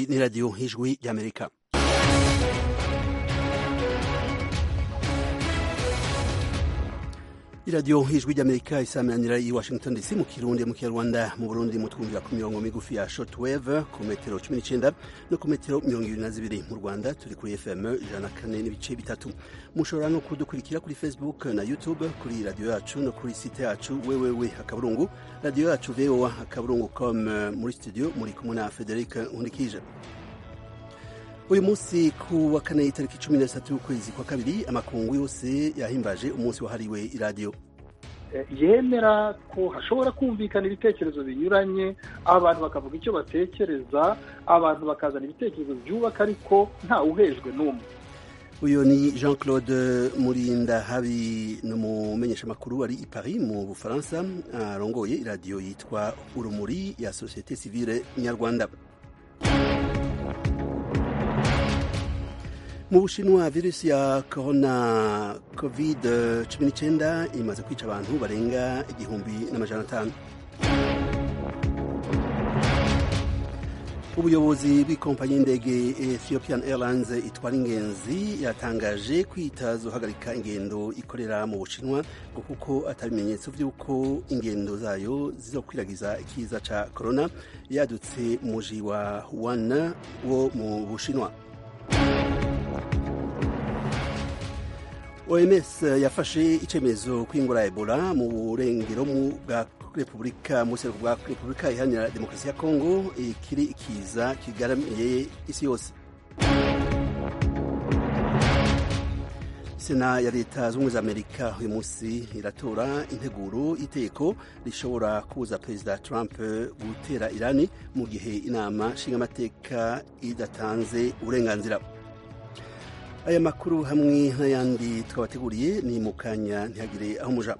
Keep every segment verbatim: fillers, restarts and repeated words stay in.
ni radiyo ijwi ry'Amerika. iradiyo ijwi ry'Amerika isamanira i Washington D C mu Kirundi mu Kinyarwanda. Mu Burundi mutwumvira ku mirongo migufi ya shortwave ku metero cumi n'icenda no ku metero mirongo ibiri na zibiri. Mu Rwanda turi kuri F M ijana na kane n'ibice bitatu. Mushobora no kudukurikira kuri Facebook na YouTube kuri radiyo yacu no kuri site yacu www akaburungu radiyo yacu voa akaburungu com. Muri studio muri kumwe na Frederic Nkundikije. Uyu munsi ku wa kane itariki cumi na zitatu y'ukwezi kwa kabiri amakungu yose yahimbaje umunsi wahariwe iradiyo. Yemera ko hashobora kumvikana ibitekerezo binyuranye, abantu bakavuga icyo batekereza, abantu bakazana ibitekerezo byubaka ariko nta uhejwe n'umwe. Uyu ni Jean Claude Murindahabi, n'umumenyeshamakuru ari i Paris mu Bufaransa, arongoye iradiyo yitwa Urumuri ya Société Civile Nyarwanda. Mu Bushinwa virusi ya corona covid cumi n'icyenda imaze kwica abantu barenga igihumbi n'amajana atanu. Ubuyobozi bw'ikompanyi y'indege Ethiopian Airlines itwara ingenzi yatangaje kwitazohagarika ingendo ikorera mu Bushinwa ngo kuko atabimenyetso by'uko ingendo zayo zizokwiragiza ikiza ca corona yadutse mu muji wa Wuhan wo mu Bushinwa. O M S yafashe icemezo kwingura Ebola mu burengero bwa Republika mu seruko bwa Republika Iharanira Demokarasi ya Kongo ikiri ikiza kigaramiye isi yose. Sena ya Leta Zunze za Amerika uyu munsi iratora integuro iteko rishobora kuza Perezida Trump gutera Irani mu gihe inama nshingamateka idatanze uburenganzira. Aya makuru hamwe n'ayandi twabateguriye ni mu kanya ntihagire aho muja.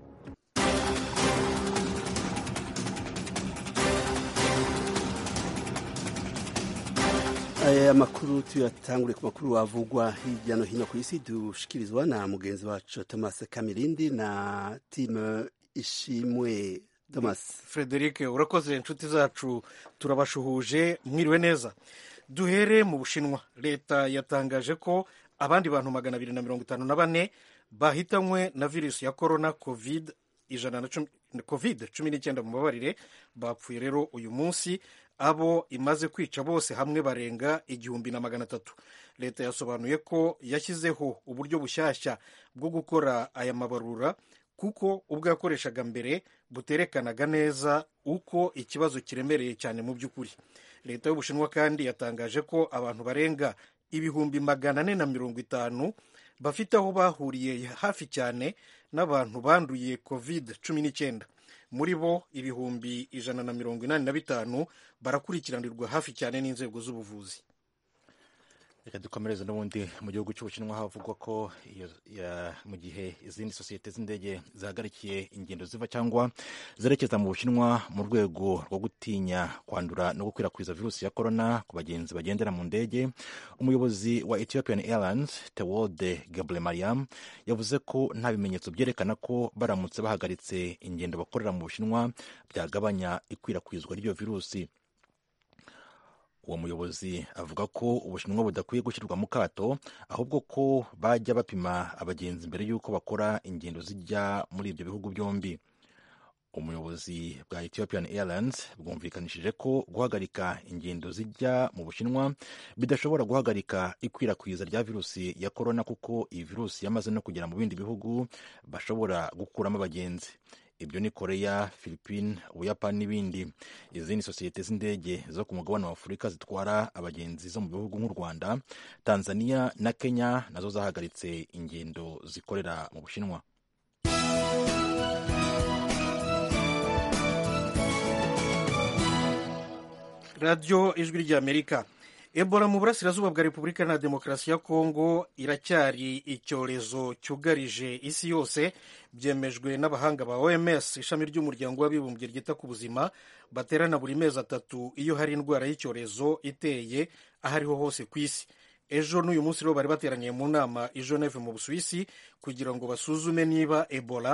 Aya makuru tuyatangure ku makuru avugwa hirya no hino ku isi dushikirizwa na mugenzi wacu Thomas Kamirindi na Tim Ishimwe. Thomas. Frederic, urakoze inshuti zacu, turabashuhuje, mwiriwe neza. Duhere mu Bushinwa. Leta yatangaje ko abandi bantu magana abiri na mirongo itanu na bane bahitanywe na virusi ya corona covid ijana na cumi covid cumi n'icyenda mu mabarire bapfuye rero uyu munsi, abo imaze kwica bose hamwe barenga igihumbi na magana atatu. Leta yasobanuye ko yashyizeho uburyo bushyashya bwo gukora aya mabarura kuko ubwo yakoreshaga mbere buterekanaga neza uko ikibazo kiremereye cyane mu by'ukuri. Leta y'Ubushinwa kandi yatangaje ko abantu barenga ibihumbi magana ane na mirongo itanu bafite aho bahuriye hafi cyane n'abantu banduye covid cumi n'icyenda. Muri bo ibihumbi ijana na mirongo inani na bitanu barakurikiranirwa hafi cyane n'inzego z'ubuvuzi. Reka dukomereze n'ubundi mu gihugu cy'Ubushinwa havugwa ko mu gihe izindi sosiyete z'indege zihagarikiye ingendo ziva cyangwa zerekeza mu Bushinwa mu rwego rwo gutinya kwandura no gukwirakwiza virusi ya corona ku bagenzi bagendera mu ndege, umuyobozi wa Ethiopian Airlines Tewolde Gebremariam yavuze ko nta bimenyetso byerekana ko baramutse bahagaritse ingendo bakorera mu Bushinwa byagabanya ikwirakwizwa ry'iyo virusi. Uwo muyobozi avuga ko Ubushinwa budakwiye gushyirwa mu kato, ahubwo ko bajya bapima abagenzi mbere y'uko bakora ingendo zijya muri ibyo bihugu byombi. Umuyobozi bwa Ethiopian Airlines bwumvikanishije ko guhagarika ingendo zijya mu Bushinwa bidashobora guhagarika ikwirakwiza rya virusi ya corona kuko iyi virusi yamaze no kugera mu bindi bihugu bashobora gukuramo abagenzi. Ibyo ni Korea, Philippines, Ubuyapani n'ibindi. Izindi sosiyete z'indege zo ku mugabane wa Afurika zitwara abagenzi zo mu bihugu nk'u Rwanda, Tanzania na Kenya nazo zahagaritse ingendo zikorera mu Bushinwa. Radio Ijwi ry'Amerika. Ebola mu burasirazuba bwa Repubulika na Demokarasi ya Kongo iracyari icyorezo cyugarije isi yose, byemejwe n'abahanga ba O M S, ishami ry'umuryango w'abibumbye ryita ku buzima, baterana buri mezi atatu iyo hari indwara y'icyorezo iteye aho ariho hose ku isi. Ejo n'uyu munsi rero bari bateraniye mu nama i Geneve mu Busuwisi kugira ngo basuzume niba Ebola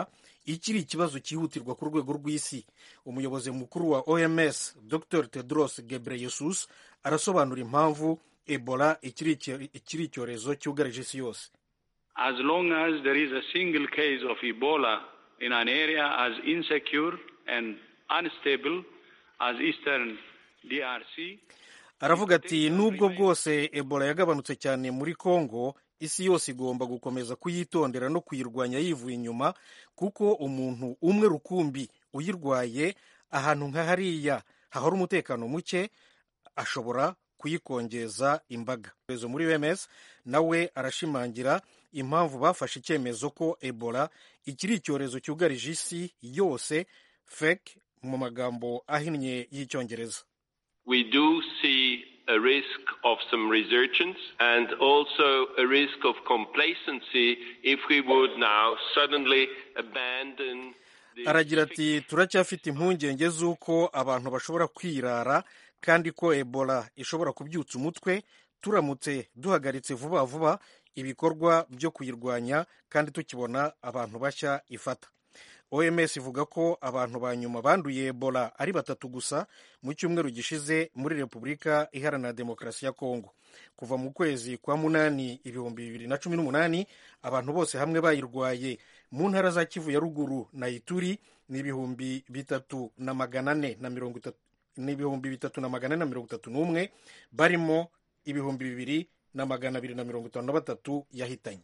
ikiri ikibazo cyihutirwa ku rwego rw'isi. Umuyobozi mukuru wa O M S Dr Tedros Ghebreyesus arasobanura impamvu Ebola ikiri icyorezo cyugarije isi yose. As long as there is a single case of Ebola in an area as insecure and unstable as Eastern D R C, aravuga ati nubwo bwose Ebola yagabanutse cyane muri Congo, isi yose igomba gukomeza kuyitondera no kuyirwanya yivuye inyuma, kuko umuntu umwe rukumbi uyirwaye ahantu nka hariya hahora umutekano muke ashobora kuyikongeza imbaga. Muri O M S nawe arashimangira impamvu bafashe icyemezo ko Ebola ikiri icyorezo cyugarije isi yose, fake mu magambo ahinnye y'icyongereza. We do see a risk of some resurgence and also a risk of complacency if we would now suddenly abandon the... Aragira ati turacyafite impungenge z'uko abantu bashobora kwirara kandi ko Ebola ishobora kubyutsa umutwe turamutse duhagaritse vuba vuba ibikorwa byo kuyirwanya kandi tukibona abantu bashya ifata. O M S ivuga ko abantu ba nyuma banduye Ebola ari batatu gusa mu cyumweru gishize muri Repubulika Iharanira Demokarasi ya Kongo. Kuva mu kwezi kwa munani ibihumbi bibiri na cumi n'umunani abantu bose hamwe bayirwaye mu ntara za Kivu ya ruguru na Ituri ni ibihumbi bitatu na magana ane na mirongo itatu n'ibihumbi bitatu na magana ane na mirongo itatu n'umwe, barimo ibihumbi bibiri na magana abiri na mirongo itanu na batatu yahitanye.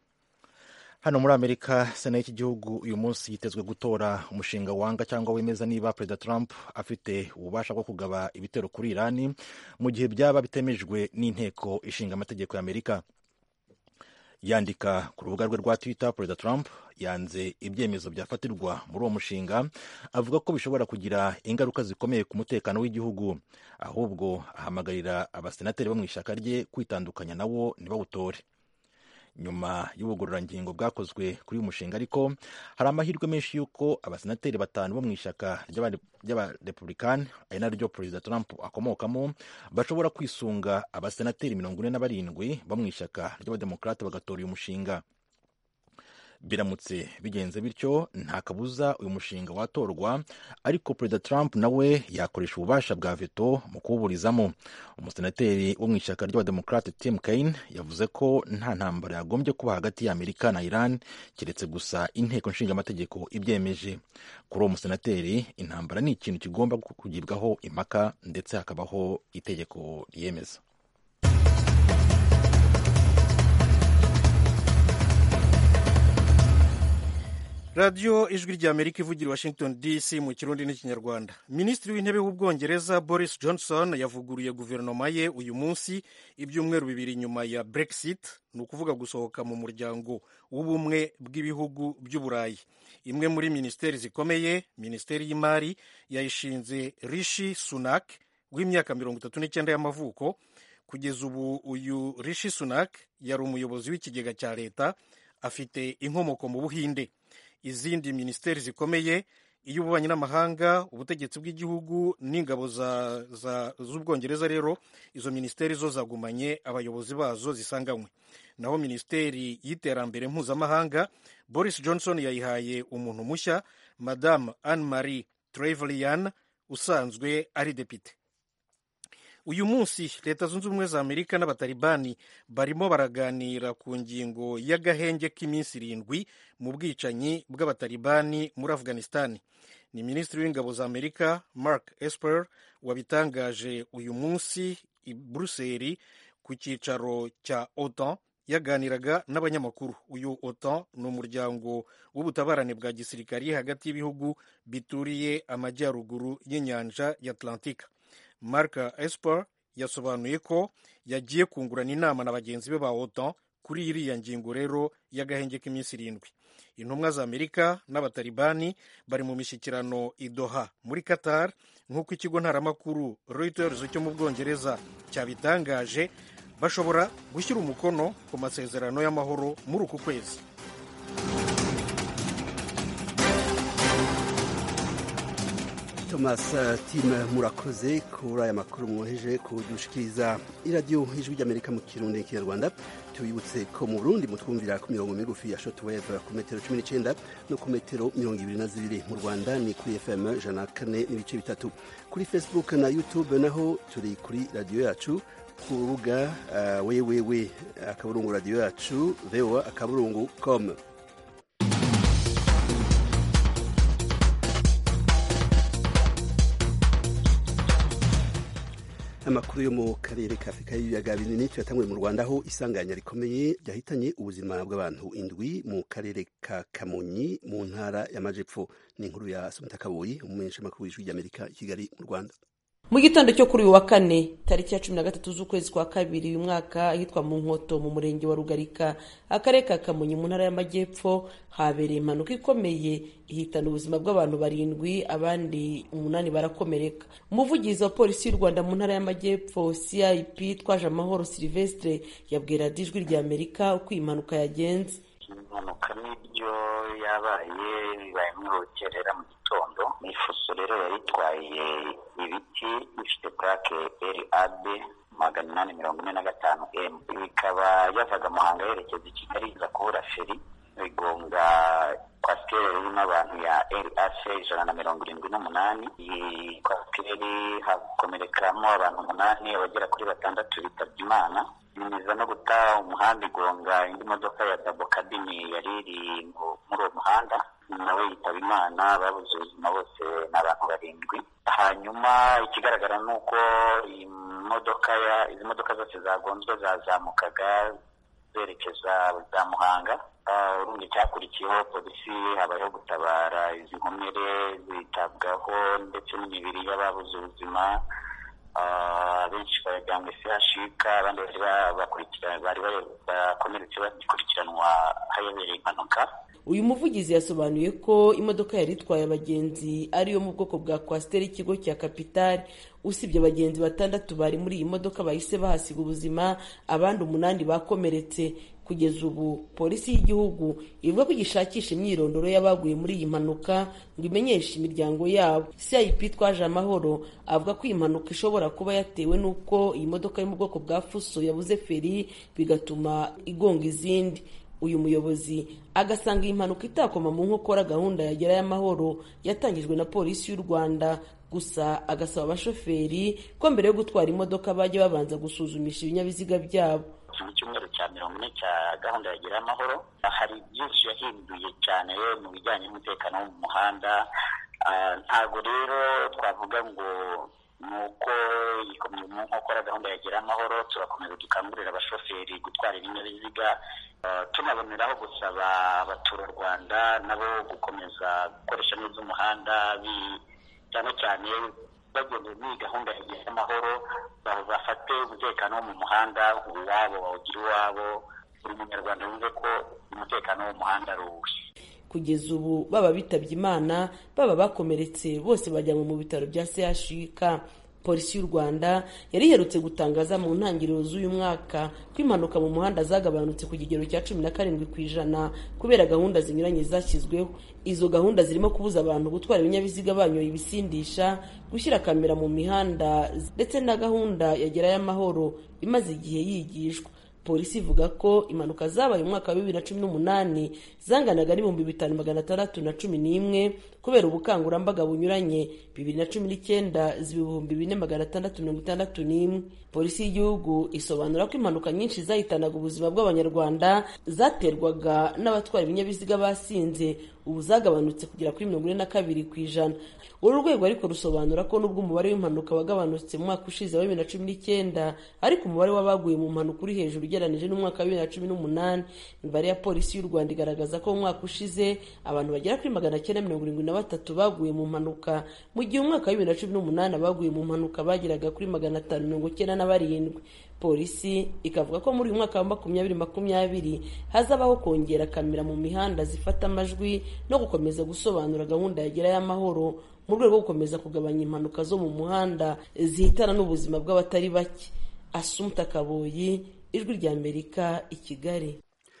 Hano muri Amerika, sena y'iki gihugu uyu munsi yitezwe gutora umushinga wanga cyangwa wemeza niba Perezida Trump afite ububasha bwo kugaba ibitero kuri Irani mu gihe byaba bitemejwe n'inteko ishinga amategeko ya Amerika. Yandika ku rubuga rwe rwa Twitter, Perezida Trump yanze ibyemezo byafatirwa muri uwo mushinga, avuga ko bishobora kugira ingaruka zikomeye ku mutekano w'igihugu, ahubwo ahamagarira abasenateri bo mu ishyaka rye kwitandukanya nawo ntibawutore. Nyuma y'ubugororangingo bwakozwe kuri uyu mushinga ariko hari amahirwe menshi y'uko abasenateri batanu bo mu ishyaka ry'abarepublikani ari naryo Perezida Trump akomokamo bashobora kwisunga abasenateri mirongo ine na barindwi bo mu ishyaka ry'abademokrate bagatora uyu mushinga. Biramutse bigenze bityo nta kabuza uyu mushinga watorwa, ariko Perezida Trump nawe yakoresha ububasha bwa veto mu kuwuburizamo. Umusenateri wo mu ishyaka ry'abademokrate Tim Kaine yavuze ko nta ntambara yagombye kuba hagati ya Amerika na Iran keretse gusa inteko nshinga amategeko ibyemeje. Kuri uwo musenateri intambara ni ikintu kigomba kugibwaho impaka ndetse hakabaho itegeko ryemeza. radiyo ijwi rya Amerika ivugira Washington D C mu kirundi n'ikinyarwanda. Minisitiri w'intebe w'ubwongereza Boris Johnson yavuguruye guverinoma ye uyu munsi, ibyumweru bibiri nyuma ya Brexit, ni ukuvuga gusohoka mu muryango w'ubumwe bw'ibihugu by'Uburayi. Imwe muri minisiteri zikomeye, minisiteri y'imari, yayishinze Rishi Sunak w'imyaka mirongo itatu n'icyenda y'amavuko. Kugeza ubu uyu Rishi Sunak yari umuyobozi w'ikigega cya leta, afite inkomoko mu Buhinde. Izindi minisiteri zikomeye, iy'ububanyi n'amahanga, ubutegetsi bw'igihugu n'ingabo z'ubwongereza, rero izo minisiteri zo zagumanye abayobozi bazo zisanganywe. Naho minisiteri y'iterambere mpuzamahanga, Boris Johnson yayihaye umuntu mushya, Madame Anne-Marie Trevelyan, usanzwe ari depite. Uyu munsi Leta Zunze Ubumwe za Amerika n'abatalibani barimo baraganira ku ngingo y'agahenge k'iminsi irindwi mu bwicanyi bw'abatalibani muri Afghanistan. Ni Minisitiri w'ingabo za Amerika Mark Esper wabitangaje uyu munsi i Buruseli ku cyicaro cya OTAN, yaganiraga n'abanyamakuru. Uyu OTAN ni umuryango w'ubutabarane bwa gisirikari hagati y'ibihugu bituriye amajyaruguru y'inyanja ya Atlantika. Mark Esper yasobanuye ko yagiye kungurana inama na bagenzi be ba OTAN kuri iriya ngingo rero y'agahenge k'iminsi irindwi. Intumwa za Amerika n'abatalibani bari mu mishyikirano i Doha muri Qatar, nk'uko ikigo ntaramakuru Reuters cyo mu Bwongereza cyabitangaje. Bashobora gushyira umukono ku masezerano y'amahoro muri uku kwezi. Thomas Tim murakoze kuri aya makuru mwoheje kudushikiriza iradiyo ijwi ry'Amerika mu Kirundi n'Ikinyarwanda. Tubibutse ko mu Burundi mutwumvira ku mirongo migufi ya shortwave ku metero cumi n'icenda no ku metero mirongo ibiri na zibiri. Mu Rwanda ni kuri F M ijana na kane n'ibice bitatu. Kuri Facebook na YouTube naho turi kuri radiyo yacu ku rubuga uh, wewewe akaburungu radiyo yacu voa akaburungu com. Amakuru yo mu karere ka Afurika y'ibiyaga binini tuyatangwe mu Rwanda aho isanganya rikomeye ryahitanye ubuzima bw'abantu indwi mu karere ka Kamonyi mu ntara y'Amajepfo. Ni inkuru ya Sumita Kaboyi umumenyeshamakuru w'ijwi ry'Amerika i Kigali mu Rwanda. Mu gitondo cyo kuri uyu wa kane tariki ya cumi na gatatu z'ukwezi kwa kabiri uyu mwaka ahitwa mu Nkoto mu murenge wa Rugarika akarere ka Kamonyi mu ntara y'Amajyepfo habereye impanuka ikomeye ihitana ubuzima bw'abantu barindwi abandi umunani barakomereka. Umuvugizi wa polisi y'u Rwanda mu ntara y'Amajyepfo C I P Twaje Amahoro Sylvestre yabwira ijwi ry'Amerika uko impanuka yagenze. Impanuka nibyo yabaye bibaye mwihokerera mu gitondo n'ifuso rero yaritwaye ibiti bifite plaque R A B magana inani mirongo ine na gatanu M ikaba yavaga Muhanga yerekeza i Kigali iza kubura feri igonga kwasiteri irimo abantu ya R A C ijana na mirongo irindwi n'umunani. Iyi kwasiteri hakomerekeramo abantu umunani abagera kuri batandatu bitabye Imana. Niza no guta umuhanda igonga indi modoka ya Dabo Kabini yari iri muri uwo muhanda nawe yitaba Imana. Babuze ubuzima bose n'abantu barindwi. Hanyuma ikigaragara ni uko imodoka ya izi modoka zose zagonzwe zazamukaga zerekeza za Muhanga. Urundi cyakurikiyeho polisi habayeho gutabara izi nkomere zitabwaho ndetse n'imibiri y'ababuze ubuzima. Benshi bajyanywe C H U K abandi bari bakurikirana bari bakomeretse bakurikiranwa hayobereye impanuka. Uyu muvugizi yasobanuye ko imodoka yari itwaye abagenzi ariyo mu bwoko bwa kwasiteri ikigo cya Capital. Usibye abagenzi batandatu bari muri iyi modoka bahise bahasiga ubuzima abandi umunani bakomeretse. Kugeza ubu polisi y'igihugu ivuga ko gishakisha imyirondoro y'abaguye muri iyi mpanuka ngo imenyeshe imiryango yabo. C I P Twaje Amahoro avuga ko iyi mpanuka ishobora kuba yatewe n'uko iyi modoka yo mu bwoko bwa Fuso yabuze feri bigatuma igonga izindi. Uyu muyobozi agasanga iyi mpanuka itakoma mu nkokora gahunda ya Gerayo Amahoro yatangijwe na polisi y'u Rwanda. Gusa agasaba abashoferi ko mbere yo gutwara imodoka bajya babanza gusuzumisha ibinyabiziga byabo. Mu cyumweru cya mirongo ine cya gahunda ya Gerayo Amahoro hari byinshi yahinduye cyane mu bijyanye n'umutekano wo mu muhanda. Ntabwo rero twavuga ngo nuko ikomeye mu nkokora gahunda ya Gerayo Amahoro. Turakomeza dukangurira abashoferi gutwara ibinyabiziga, tunaboneraho gusaba abaturarwanda nabo gukomeza gukoresha neza umuhanda cyane cyane bagendeye muri gahunda ya Gerayo Amahoro. Bafate umutekano wo mu muhanda uwabo bawugira uwabo. Buri munyarwanda yumve ko umutekano wo mu muhanda ari uwe. Kugeza ubu baba bitabye Imana baba bakomeretse bose bajyanwe mu bitaro bya C H U K. Polisi y'u Rwanda yari iherutse gutangaza mu ntangiriro z'uyu mwaka ko impanuka mu muhanda zagabanutse ku kigero cya cumi na karindwi ku ijana kubera gahunda zinyuranye zashyizweho. Izo gahunda zirimo kubuza abantu gutwara ibinyabiziga banyoye ibisindisha, gushyira kamera mu mihanda ndetse na gahunda ya Gerayo Amahoro imaze igihe yigishwa. Polisi ivuga ko impanuka zabaye mu mwaka wa bibiri na cumi n'umunani zanganaga n'ibihumbi bitanu magana atandatu na cumi n'imwe kubera ubukangurambaga bunyuranye. Bibiri na cumi n'icyenda ziba ibihumbi bine magana atandatu mirongo itandatu n'imwe. Polisi y'igihugu isobanura ko impanuka nyinshi zahitanaga ubuzima bw'Abanyarwanda zaterwaga n'abatwara ibinyabiziga basinze, ubu zagabanutse kugera kuri mirongo ine na kabiri ku ijana. Uru rwego ariko rusobanura ko nubwo umubare w'impanuka wagabanutse mu mwaka ushize wa bibiri na cumi n'icyenda ariko umubare w'abaguye mu mpanuka uri hejuru ugereranije n'umwaka wa bibiri na cumi n'umunani. Imibare ya polisi y'u Rwanda igaragaza ko mu mwaka ushize abantu bagera kuri magana cyenda mirongo irindwi na batatu baguye mu mpanuka, mu gihe umwaka wa bibiri na cumi n'umunani abaguye mu mpanuka bageraga kuri magana atanu mirongo icyenda na barindwi. Polisi ikavuga ko muri uyu mwaka wa makumyabiri makumyabiri hazabaho kongera kamera mu mihanda zifata amajwi no gukomeza gusobanura gahunda ya Gerayo Amahoro mu rwego rwo gukomeza kugabanya impanuka zo mu muhanda zihitana n'ubuzima bw'abatari bake. Asumta Kaboyi, Ijwi ry'Amerika, i Kigali.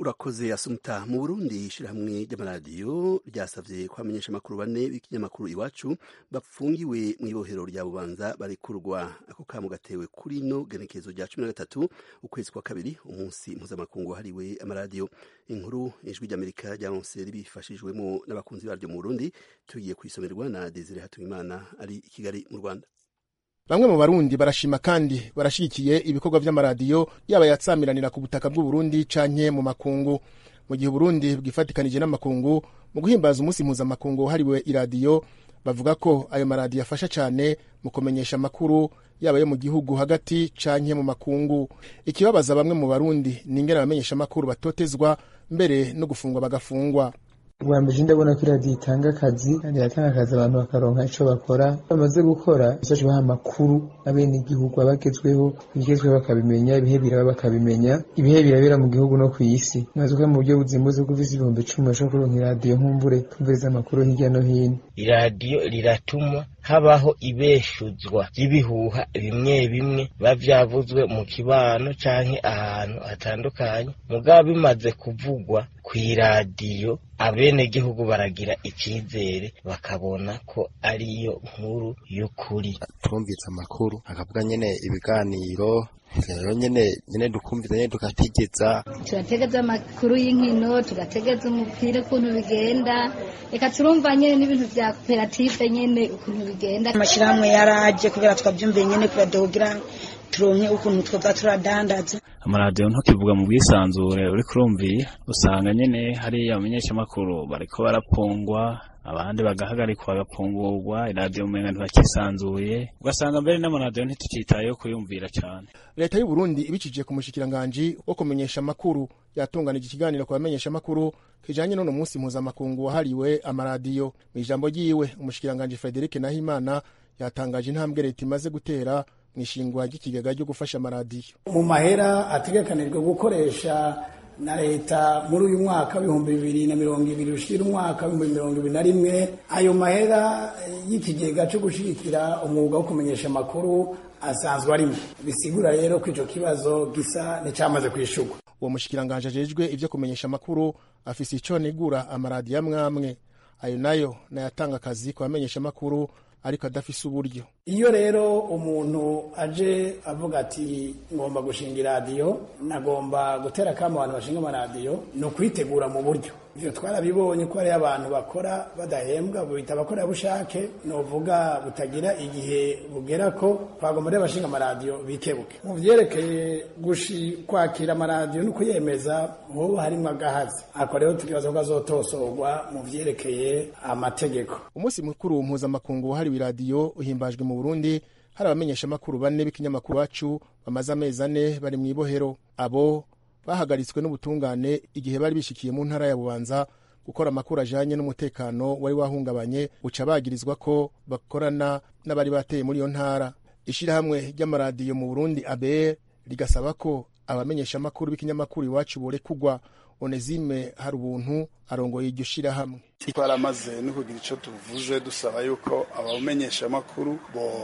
urakoze Asumta. Mu Burundi ishirahamwe ry'amaradiyo ryasavye ko abamenyesha amakuru bane b'ikinyamakuru Iwacu bapfungiwe mw'ibohero rya Bubanza barekurwa. Ako kamo gatewe kuri no genekezo rya cumi na gatatu ukwezi kwa kabiri, umunsi mpuzamakungu wahariwe amaradiyo. Inkuru ijwi ry'Amerika ryaronse ribifashijwemo n'abakunzi baryo mu Burundi, tugiye kwisomerwa na Desire Hatuyimana ari i Kigali mu Rwanda. Bamwe mu Barundi barashima kandi barashigikiye ibikorwa vy'amaradiyo yaba yatsamiranira ku butaka bw'u Burundi canke mu makungu. Mu gihe Burundi bwifatikanije n'amakungu mu guhimbaza umunsi mpuzamakungu hariwe iradiyo, bavuga ko ayo maradiyo afasha cane mu kumenyesha amakuru yaba yo mu gihugu hagati canke mu makungu. Ikibabaza bamwe mu Barundi ni ingene abamenyesha amakuru batotezwa mbere no gufungwa bagafungwa. Ubwa mbere ndabona ko iradiyo itanga akazi kandi iratanga akazi abantu bakaronka ico bakora, bamaze gukora bisaje baha amakuru abene igihugu abagezweho, ibigezweho bakabimenya, ibihe biraba bakabimenya, ibihe birabera mu gihugu no kw'isi. Maze ko mu buryo buzimbuze kuvisa ibihumbi icumi bashobora kuronka iradiyo nkumbure kumviriza amakuru hirya no hino. Iradiyo riratuma habaho ibeshuzwa ry'ibihuha bimwe bimwe biba vyavuzwe mu kibano canke ahantu hatandukanye, mugabo bimaze kuvugwa kw'iradiyo abene gihugu baragira icizere bakabona ko ariyo nkuru y'ukuri. Twumvise amakuru akavuga nyene ibiganiro rero nyene nyene dukumviza nyene tugategeza turategeza amakuru y'inkino, tugategeza umupira ukuntu bigenda, eka turumva nyene n'ibintu vya koperative nyene ukuntu bigenda. Amashirahamwe yaraje kubera twavyumviye nyene kubadogira turonke ukuntu twoza turadandaza. Amaradiyo ntukivuga mu bwisanzure uri kurumviye, usanga nyene hariya abamenyesha amakuru bariko barapungwa, abandi bagahagarikwa bagapungurwa, iradiyo umenga ntibakisanzuye, ugasanga mbere n'amaradiyo ntitucitayeho kuyumvira cane. Leta y'u Burundi ibicije ku mushikiranganji wo kumenyesha amakuru yatunganije ikiganiro ku bamenyesha amakuru kijanye n'uno munsi mpuzamakungu wahariwe amaradiyo. Mu ijambo ryiwe umushikiranganji Frederic Nahimana yatangaje intambwe leta imaze gutera mwishingwa ry'ikigega ryo gufasha amaradiyo. Mu mahera ategekanijwe gukoresha na leta muri uyu mwaka w'ibihumbi bibiri na mirongo ibiri ushira umwaka w'ibihumbi mirongo ibiri na rimwe, ayo mahera y'ikigega cyo gushigikira umwuga wo kumenyesha amakuru asanzwe arimo. Bisigura rero ko ico kibazo gisa n'icamaze kwishurwa. Uwo mushikiranganje ajejwe ivyo kumenyesha amakuru afise ico negura amaradiyo amwamwe, ayo nayo nayatanga akazi ku bamenyesha amakuru ariko adafise uburyo. Iyo rero umuntu aje avuga ati ngomba gushinga iradiyo, nagomba gutera kama abantu bashinga amaradiyo, no kwitegura mu buryo. Ivyo twarabibonye ko ari abantu bakora badahembwa, bita abakora bushake, novuga butagira igihe bugera ko twagomba rero bashinga amaradiyo bikebuke. Mu vyerekeye gushi kwakira amaradiyo no kuyemeza hoba harimo agahazi. Ako rero tukibaza ko azotosorwa mu vyerekeye amategeko. Umunsi mukuru mpuzamakungu wahariwe iradiyo uhimbajwe mu Burundi, hari abamenyesha amakuru bane b'ikinyamakuru Iwacu bamaze amezi ane bari mw'ibohero. Abo bahagaritswe n'ubutungane igihe bari bishikiye mu ntara ya Bubanza gukora amakuru ajanye n'umutekano wari wahungabanye, uca bagirizwa ko bakorana n'abari bateye muri iyo ntara. Ishirahamwe ry'amaradiyo mu Burundi A B R rigasaba ko abamenyesha amakuru b'ikinyamakuru Iwacu borekugwa. Onezime hari ubuntu arongoye iryo shirahamwe. Twaramaze no kugira ico tuvuze dusaba yuko abamenyesha amakuru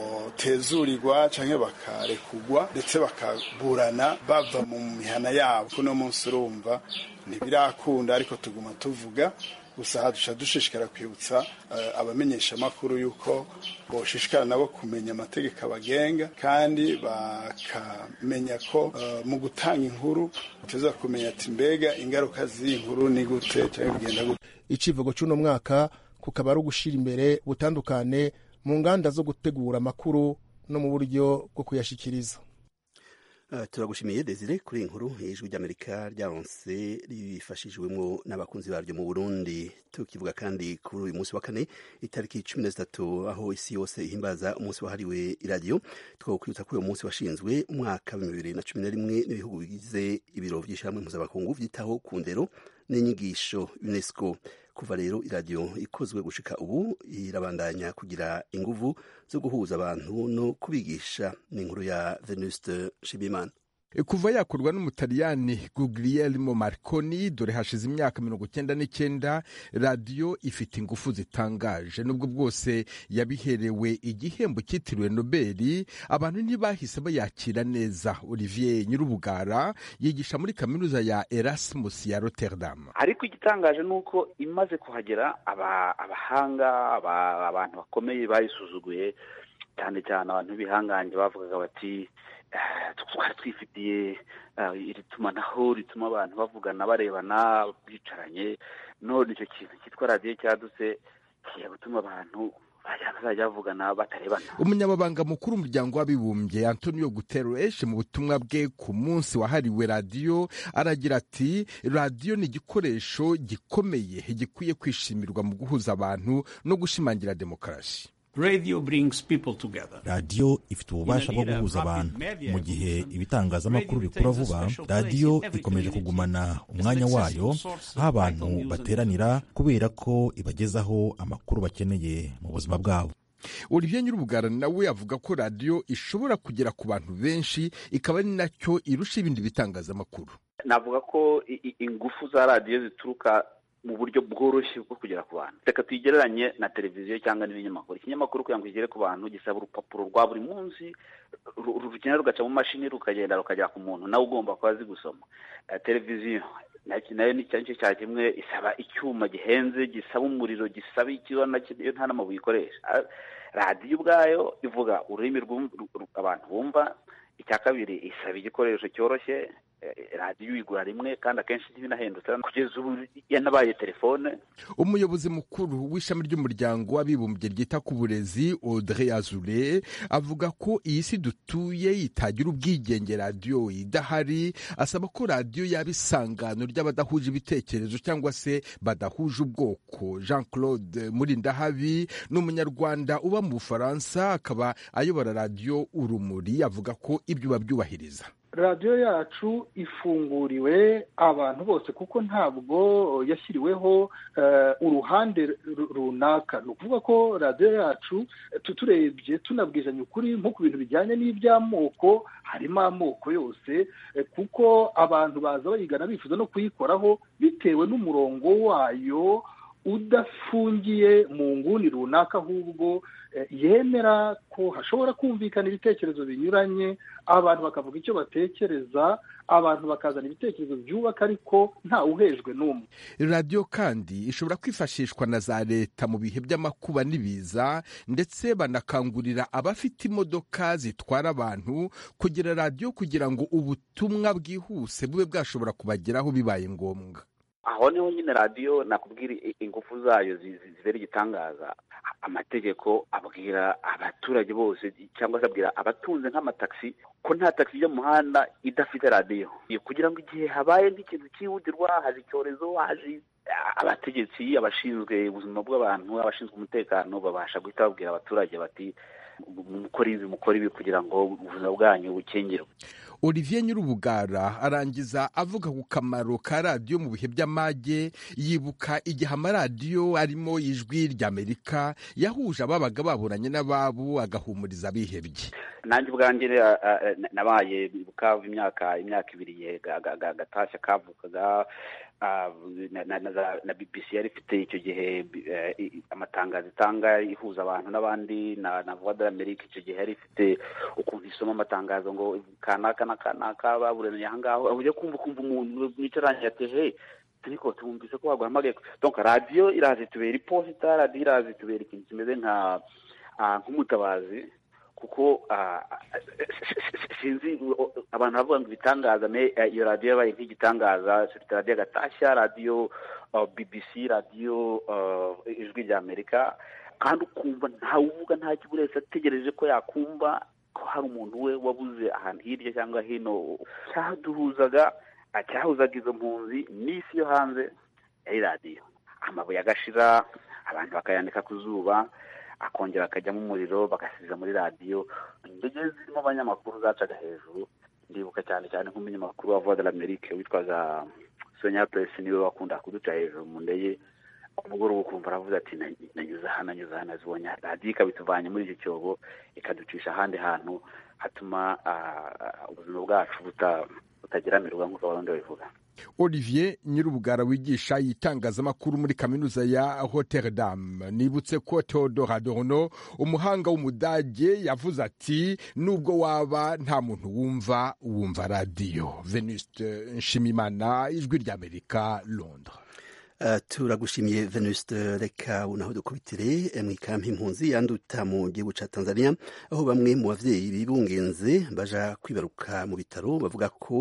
botezurirwa canke bakarekugwa ndetse bakaburana bava mu mihana yabo. Kuno munsi urumva ntibirakunda, ariko tuguma tuvuga gusa hadusha dushishikara kwibutsa uh, abamenyesha amakuru yuko boshishikara nabo kumenya amategeko abagenga kandi bakamenya ko uh, mu gutanga inkuru tuza kumenya ati mbega ingaruka z'inkuru ni gute cyangwa bigenda gute. Icivugo cy'uno mwaka kukaba ari ugushira imbere butandukane mu nganda zo gutegura amakuru no mu buryo bwo kuyashikiriza. Uh, turagushimiye Desire kuri inkuru y'ijwi ry'Amerika ryaronse rifashijwemo n'abakunzi baryo mu Burundi. Tukivuga kandi kuri uyu munsi wa kane itariki cumi na zitatu aho isi yose ihimbaza umunsi wahariwe iradiyo, twakwibutsa ko uyu munsi washinzwe umwaka wa bibiri na cumi na rimwe n'ibihugu bigize ibiro vy'ishyirahamwe mpuzamakungu vyitaho ku ndero n'inyigisho UNESCO. Kuva rero iradiyo ikozwe gushika ubu irabandanya kugira inguvu zo guhuza abantu no kubigisha. Ni inkuru ya Venuste Shibimana. kuva yakorwa n'umutaliyani Guglielmo Marconi, dore hashize imyaka mirongo icyenda n'icyenda, radiyo ifite ingufu zitangaje. Nubwo bwose yabiherewe igihembo cyitiriwe Nobeli, abantu ntibahise bayakira neza. Olivier Nyirubugara yigisha muri kaminuza ya Erasmus ya Rotterdam. Ariko igitangaje nuko imaze kuhagera abahanga aba, abantu bakomeye bayisuzuguye, cyane cyane abantu bihanganye bavugaga bati twari twifitiye iri tumanaho rituma abantu bavugana barebana bicaranye, none icyo kintu cyitwa radiyo cyadutse kigiye gutuma abantu bazajya bavugana batarebana. Umunyamabanga mukuru w'umuryango w'abibumbye Antonio Guterres mu butumwa bwe ku munsi wahariwe radiyo aragira ati radiyo ni igikoresho gikomeye gikwiye kwishimirwa mu guhuza abantu no gushimangira demokarasi. Radio brings people together. Radiyo ifite ububasha bwo guhuza abantu. Mu gihe ibitangazamakuru bikura vuba, radiyo ikomeje kugumana umwanya wayo aho abantu bateranira kubera ko ibagezaho amakuru bakeneye mu buzima bwabo. Olivier Nyirubugara nawe avuga ko radiyo ishobora kugera ku bantu benshi, ikaba ari nacyo irusha ibindi bitangazamakuru. Navuga ko ingufu za radiyo zituruka mu buryo bworoshye bwo kugera ku bantu. Reka tuyigereranye na televiziyo cyangwa n'ibinyamakuru. Ikinyamakuru kugira ngo kigere ku bantu gisaba urupapuro rwa buri munsi, rugenda rugaca mu mashini rukagenda rukagera ku muntu nawe ugomba kuba azi gusoma. Televiziyo nayo ni cyo cya kimwe, isaba icyuma gihenze, gisaba umuriro, gisaba ikibona nta n'amabuye ikoresha. Radiyo ubwayo ivuga ururimi abantu bumva. Icya kabiri isaba igikoresho cyoroshye. Radiyo igura rimwe kandi akenshi ntibinahendutse, kugeza ubu yanabaye telefone. Umuyobozi mukuru w'ishami ry'umuryango w'abibumbye ryita ku burezi Audrey Azoulay avuga ko iyi si dutuye itagira ubwigenge radiyo idahari. Asaba ko radiyo yaba isangano ry'abadahuje ibitekerezo cyangwa se badahuje ubwoko. Jean Claude Murindahabi ni umunyarwanda uba mu Bufaransa, akaba ayobora radiyo Urumuri, avuga ko ibyo babyubahiriza. radiyo yacu ifunguriwe abantu bose kuko ntabwo yashyiriweho uruhande runaka. Ni ukuvuga ko radiyo yacu tuturebye tunabwizanya ukuri nko ku bintu bijyanye n'iby'amoko, harimo amoko yose, kuko abantu baza bayigana bifuza no kuyikoraho bitewe n'umurongo wayo udafungiye mu nguni runaka, ahubwo yemera ko hashobora kumvikana ibitekerezo binyuranye, abantu bakavuga icyo batekereza, abantu bakazana ibitekerezo byubaka ariko nta uhejwe n'umwe. Radiyo kandi ishobora kwifashishwa na za leta mu bihe by'amakuba n'ibiza, ndetse banakangurira abafite imodoka zitwara abantu kugira radiyo kugira ngo ubutumwa bwihuse bube bwashobora kubageraho bibaye ngombwa. Aho niho nyine radiyo nakubwira ingufu zayo zibera igitangaza. Amategeko abwira abaturage bose cyangwa se abwira abatunze nk'amataxi ko nta taxi yo mu muhanda idafite radiyo, kugira ngo igihe habaye nk'ikintu cyihutirwa, haje icyorezo, haje abategetsi, abashinzwe ubuzima bw'abantu, abashinzwe umutekano, babasha guhita babwira abaturage bati mukora ibi mukora ibi kugira ngo ubuzima bwanyu bukingirwe. Olivier Nyirubugara arangiza avuga ku kamaro ka radiyo mu bihe by'amage. Yibuka igihe amaradiyo arimo Ijwi ry'Amerika yahuje ababaga baburanye n'ababo, agahumuriza abihebye. Nanjye ubwanjye nabaye Bukavu imyaka imyaka ibiri gatashya kavukaga, na B B C yari ifite icyo gihe amatangazo itanga ihuza abantu n'abandi, na Voix de l'Amérique icyo gihe yari ifite ukuntu isoma amatangazo ngo kanaka na kanaka baburanye aha ngaho, ujya kumva kumva umuntu mwicaranye ati hey ariko tumvise ko waguhamagaye. Donc radiyo iraza itubera iposita, radiyo iraza itubera ikintu kimeze nka nk'umutabazi, kuko sinzi abantu bavuga ngo ibitangaza, iyo radiyo yabaye nk'igitangaza. Radiyo gatashya, radiyo B B C, radiyo Ijwi ry'Amerika, kandi ukumva ntawe uvuga nta kiburetse ategereje ko yakumva ko hari umuntu we wabuze ahantu hirya cyangwa hino. Cyaduhuzaga cyahuzaga izo mpunzi n'isi yo hanze yari radiyo. Amabuye agashira, abantu bakayandika ku zuba, akongera akajyamo umuriro bagasiza muri radiyo. Indege zirimo abanyamakuru zacaga hejuru. Ndibuka cyane cyane nk'umunyamakuru wa Voix de l'Amérique witwaga Sonia Press, niwe wakunda kuduca hejuru mu ndege umugoroba ukumva aravuze ati nanyuze aha nanyuze aha nazibonye radiyo ikabituvanye muri icyo cyobo ikaducisha ahandi hantu hatuma ubuzima bwacu butageramirwa nk'uko abarundi babivuga. Olivier Nyirubugara wigisha itangazamakuru muri kaminuza ya Rotterdam nibutse ko Theodor Adorno umuhanga w'umudage yavuze ati nubwo waba nta muntu wumva wumva radio. Venuste Nshimimana, Ijwi ry'Amerika, Londres. Uh, turagushimiye Venuste. Reka unaho dukubitire mw'ikampi impunzi yanduta mu gihugu ca Tanzania aho bamwe mu bavyeyi bibungenze baja kwibaruka mu bitaro bavuga ko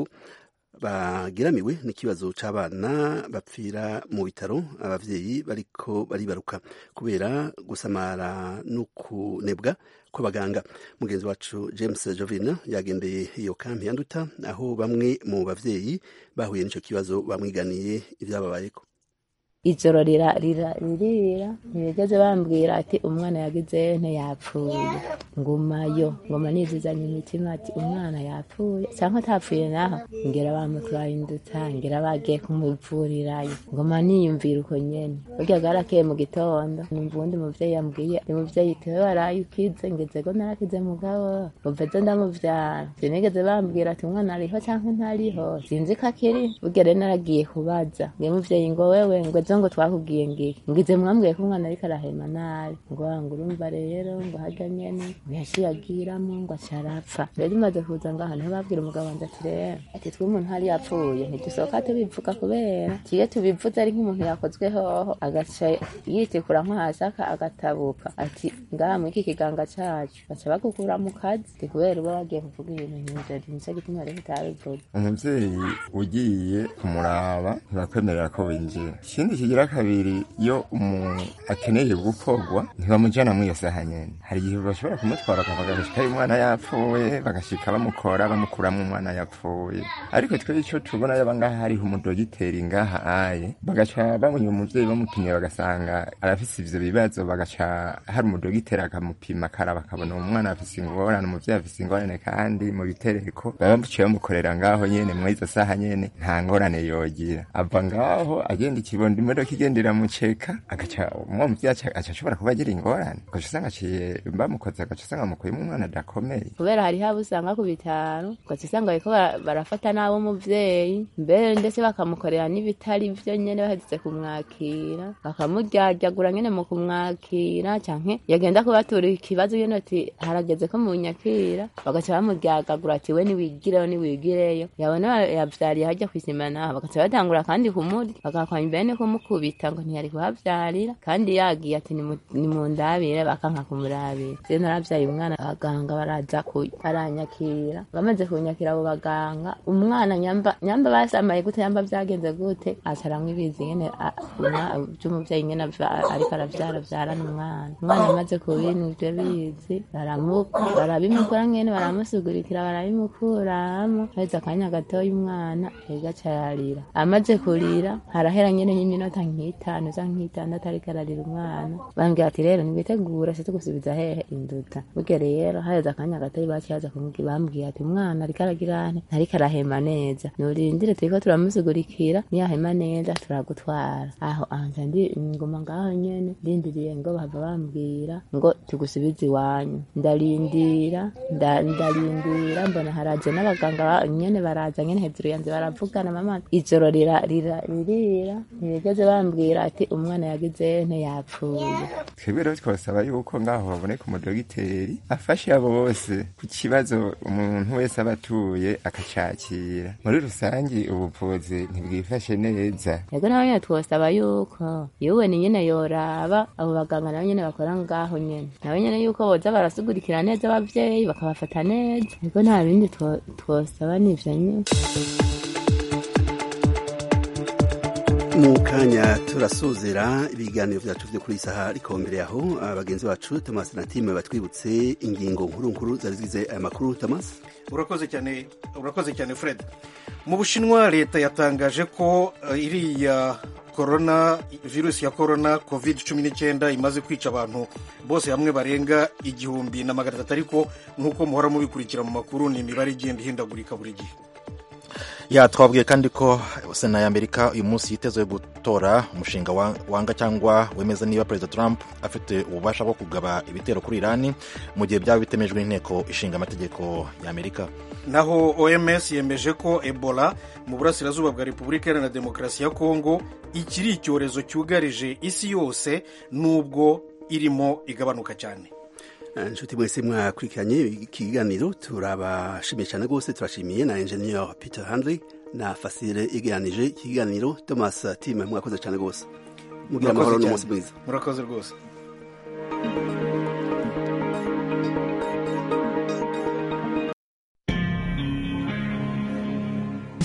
bageramiwe n'ikibazo c'abana bapfira mu bitaro abavyeyi bariko baribaruka kubera gusamara no kunebwa kw'abaganga. Mugenzi wacu James Jovina yagendeye iyo kampi yanduta aho bamwe mu bavyeyi bahuye n'ico kibazo bamwiganiye ivyababayeko. Ijoro rira rira ririra ntibigeze bambwira ati umwana yagize nte yapfuye ngumayo ngoma nizizanye imitima ati umwana yapfuye cyangwa atapfuye naho ngera bamutwaye induta ngera bagiye kumuvurirayo ngoma niyumvira uko nyene burya garakeye mu gitondo numva undi muvyeyi yambwiye ni muvyeyi tewe waraye ukize ngeze ko narakize mugabo umveze ndamuvyara sinigeze bambwira ati umwana ariho cyangwa ntariho sinzi ko akiri burya rero naragiye kubaza nge muvyeyi ngo wewe ngo ngo twakubwiye ngiki ngize mwambwiye ko umwana ariko arahema nabi ngo ngo urumva rero ngo hajya nyene yashiyagiramo ngo acarapfa rero imaze kuza ngaha niho babwira umugabo wanje ati rero ati twe umuntu hari yapfuye ntidusohoka tubivuga kubera kiye tubivuze ari nk'umuntu yakozweho agaca yitikura nko hasi agatabuka ati ngaha mu iki kiganga cacu baca bagukura mu kazi kubera uba wagiye kuvuga ibintu nk'ivyo nico gituma rero utabivuga. Umuvyeyi ugiye kumuraba ntibakwemerera ko winjira. Ikindi kigira kabiri iyo umuntu akeneye gukorwa ntibamujana muri iyo saha nyene. Hari igihe bashobora kumutwara akavuga ati umwana yapfuye bagashika bamukora bamukuramo umwana yapfuye. Ariko twe ico tubona yaba ngaha hariho umudogiteri ngaha aye bagaca bamuye umuvyeyi bamutumye bagasanga arafise ivyo bibazo bagaca hari umudogiteri akamupima karaba akabona umwana afise ingorane umuvyeyi afise ingorane kandi mu bitereko baba baciye bamukorera ngaho nyene muri izo saha nyene nta ngorane yogira ava ngaho agenda ikibondo imodoka igendera mu ceka agaca umwe muvyaca aca ashobora kuba agira ingorane agaca usanga aciye bamukoze agaca usanga amukuyemo umwana adakomeye kubera hari haba usanga ku bitaro ugaca usanga bariko barafata n'abo muvyeyi mbere ndetse bakamukorera n'ibitari vyo nyene baheze kumwakira bakamuryajagura nyene mu kumwakira canke yagenda kubatura ikibazo nyene ati harageze ko mu nyakira bagaca bamuryagagura ati we niwigireyo niwigireyo yabona yavyariye hajya kwisima naho bagaca batangura kandi kumurya bagakwanya bene kumukubita ngo ntiyari kuhavyarira kandi yagiye ati ni mu ndabire bakanka kumurabira je naravyaye umwana abaganga baraza aranyakira bamaze kunyakira abo baganga umwana nyamba nyamba basamaye gute nyamba vyagenze gute acaramwe ibizi nyene by'umuvyeyi nyene ariko aravyara vyarana umwana umwana amaze kubintu ivyo bizi baramuka barabimukora nyene baramusugurikira barabimukuramo haheze akanya gatoya umwana egaca yarira amaze kurira harahera nyene n'iminota nk'itanu za nk'itandatu ariko ararira umwana bambwira ati rero nibitegura se tugusubiza hehe induta burya rero haheze akanya gatoya bakiyaza kumubwira bambwira ati umwana ariko aragirane ntariko arahema neza nurindire turiko turamusugurikira niyahema neza turagutwara aho anje ndi ngoma ngaho nyene ndindiriye ngo bava bambwira ngo tugusubize iwanyu ndarindira ndarindira mbona haraje n'abaganga nyene baraza nyene hejuru yanze baravugana mama ijoro rira rira ririra ntibigeze bambwira ati umwana yagize nte yapfuye. Twebwe rero twasaba yuko ngaho baboneka umudogiteri afashe abo bose ku kibazo umuntu wese abatuye akacakira muri rusangi ubuvuzi ntibwifashe neza. Yego naho nyene twasaba yuko yewe ni nyene yoraba abo baganga nabo nyene bakora ngaho nyene nabo nyene yuko boza barasugurikira neza abavyeyi bakabafata neza yego nta bindi twosaba n'ivyo nyene. Mu kanya turasozera ibiganiro vyacu vyo kuri isaha ariko mbere yaho abagenzi bacu Thomas na Time batwibutse ingingo nkuru nkuru zari zigize aya makuru. Thomas, urakoze cyane urakoze cyane Fred. Mu Bushinwa leta yatangaje ko uh, iriya corona virusi ya corona covid cumi n'icyenda imaze kwica abantu bose hamwe barenga igihumbi na magana atatu ariko nkuko muhora mubikurikira mu makuru ni imibare igenda ihindagurika buri gihe. ya twabwiye kandi ko sena ya Amerika uyu munsi yitezwe gutora umushinga wanga cyangwa wemeza niba Perezida Trump afite ububasha bwo kugaba ibitero kuri Iran mu gihe byaba bitemejwe n'inteko ishinga amategeko ya Amerika. Naho O M S yemeje ko Ebola mu burasirazuba bwa Repubulika Iharanira Demokarasi ya Kongo ikiri icyorezo cyugarije isi yose nubwo irimo igabanuka cyane. Nshuti mwese mwakurikiranye ikiganiro turabashimiye cyane rwose, turashimiye na engineer Peter Handley na Fasile iganije ikiganiro. Thomas Tim mwakoze cyane rwose, mugira amahoro n'umunsi mwiza. Murakoze rwose.